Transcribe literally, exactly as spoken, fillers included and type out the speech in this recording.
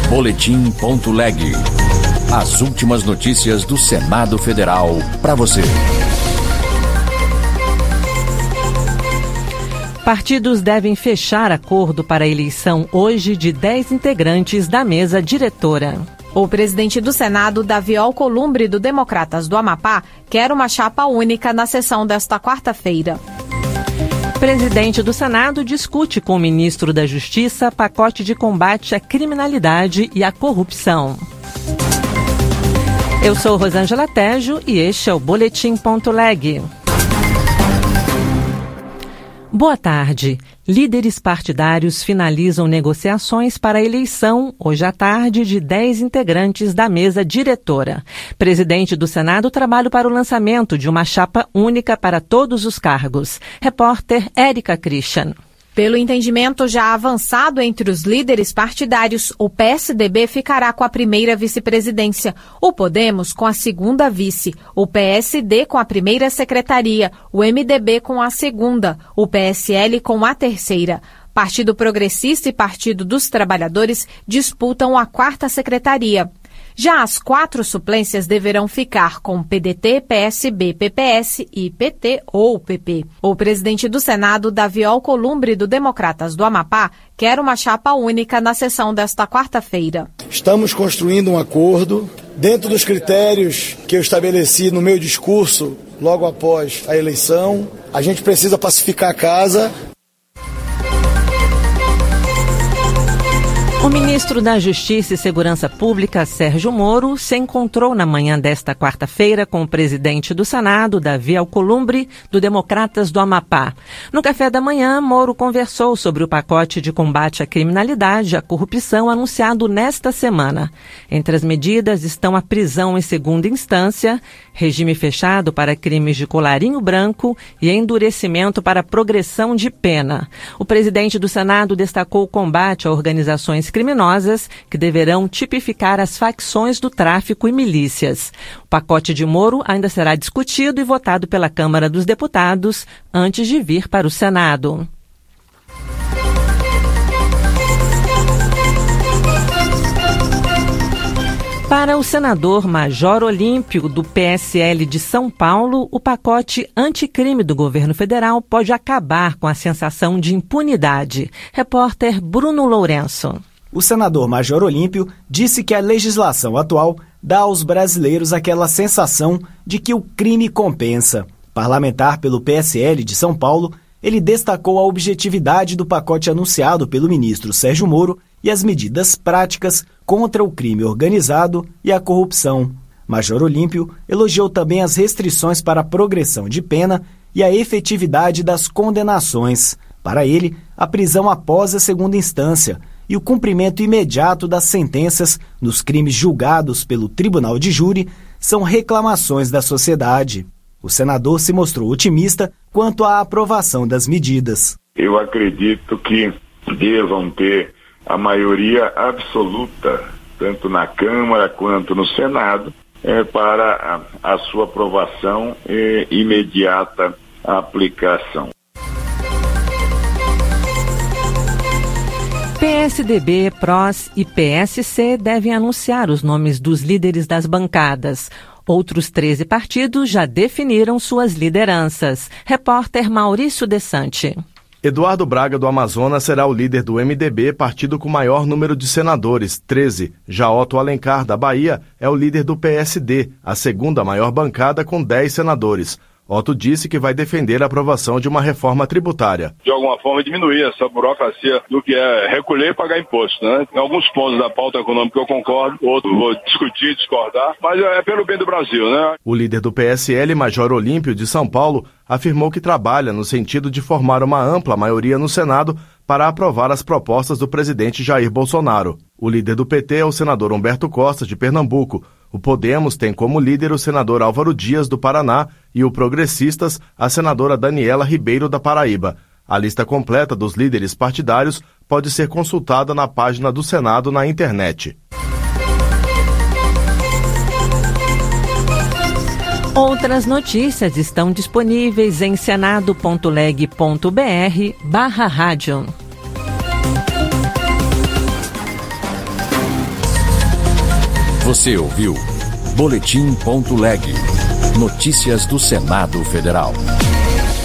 boletim ponto leg. As últimas notícias do Senado Federal para você. Partidos devem fechar acordo para a eleição hoje de dez integrantes da mesa diretora. O presidente do Senado, Davi Alcolumbre, do Democratas do Amapá, quer uma chapa única na sessão desta quarta-feira. Presidente do Senado discute com o ministro da Justiça pacote de combate à criminalidade e à corrupção. Eu sou Rosângela Tejo e este é o boletim ponto leg. Boa tarde. Líderes partidários finalizam negociações para a eleição, hoje à tarde, de dez integrantes da mesa diretora. Presidente do Senado trabalha para o lançamento de uma chapa única para todos os cargos. Repórter Érica Christian. Pelo entendimento já avançado entre os líderes partidários, o P S D B ficará com a primeira vice-presidência, o Podemos com a segunda vice, o P S D com a primeira secretaria, o M D B com a segunda, o P S L com a terceira. Partido Progressista e Partido dos Trabalhadores disputam a quarta secretaria. Já as quatro suplências deverão ficar com P D T, P S B, P P S e P T ou P P. O presidente do Senado, Davi Alcolumbre, do Democratas do Amapá, quer uma chapa única na sessão desta quarta-feira. Estamos construindo um acordo dentro dos critérios que eu estabeleci no meu discurso logo após a eleição. A gente precisa pacificar a casa. O ministro da Justiça e Segurança Pública, Sérgio Moro, se encontrou na manhã desta quarta-feira com o presidente do Senado, Davi Alcolumbre, do Democratas do Amapá. No café da manhã, Moro conversou sobre o pacote de combate à criminalidade e à corrupção anunciado nesta semana. Entre as medidas estão a prisão em segunda instância, regime fechado para crimes de colarinho branco e endurecimento para progressão de pena. O presidente do Senado destacou o combate a organizações criminosas que deverão tipificar as facções do tráfico e milícias. O pacote de Moro ainda será discutido e votado pela Câmara dos Deputados antes de vir para o Senado. Para o senador Major Olímpio, do P S L de São Paulo, o pacote anticrime do governo federal pode acabar com a sensação de impunidade. Repórter Bruno Lourenço. O senador Major Olímpio disse que a legislação atual dá aos brasileiros aquela sensação de que o crime compensa. Parlamentar pelo P S L de São Paulo, ele destacou a objetividade do pacote anunciado pelo ministro Sérgio Moro e as medidas práticas contra o crime organizado e a corrupção. Major Olímpio elogiou também as restrições para a progressão de pena e a efetividade das condenações. Para ele, a prisão após a segunda instância e o cumprimento imediato das sentenças nos crimes julgados pelo Tribunal de Júri são reclamações da sociedade. O senador se mostrou otimista quanto à aprovação das medidas. Eu acredito que devam ter a maioria absoluta, tanto na Câmara quanto no Senado, é, para a, a sua aprovação e imediata aplicação. P S D B, P R O S e P S C devem anunciar os nomes dos líderes das bancadas. Outros treze partidos já definiram suas lideranças. Repórter Maurício Desante. Eduardo Braga, do Amazonas, será o líder do M D B, partido com maior número de senadores, treze. Já Otto Alencar, da Bahia, é o líder do P S D, a segunda maior bancada, com dez senadores. Otto disse que vai defender a aprovação de uma reforma tributária. De alguma forma, diminuir essa burocracia do que é recolher e pagar imposto, né? Em alguns pontos da pauta econômica eu concordo, outros vou discutir, discordar, mas é pelo bem do Brasil, né? O líder do P S L, Major Olímpio, de São Paulo, afirmou que trabalha no sentido de formar uma ampla maioria no Senado para aprovar as propostas do presidente Jair Bolsonaro. O líder do P T é o senador Humberto Costa, de Pernambuco. O Podemos tem como líder o senador Álvaro Dias, do Paraná, e o Progressistas, a senadora Daniela Ribeiro, da Paraíba. A lista completa dos líderes partidários pode ser consultada na página do Senado na internet. Outras notícias estão disponíveis em senado ponto leg ponto br barra rádio. Você ouviu Boletim.leg. Notícias do Senado Federal.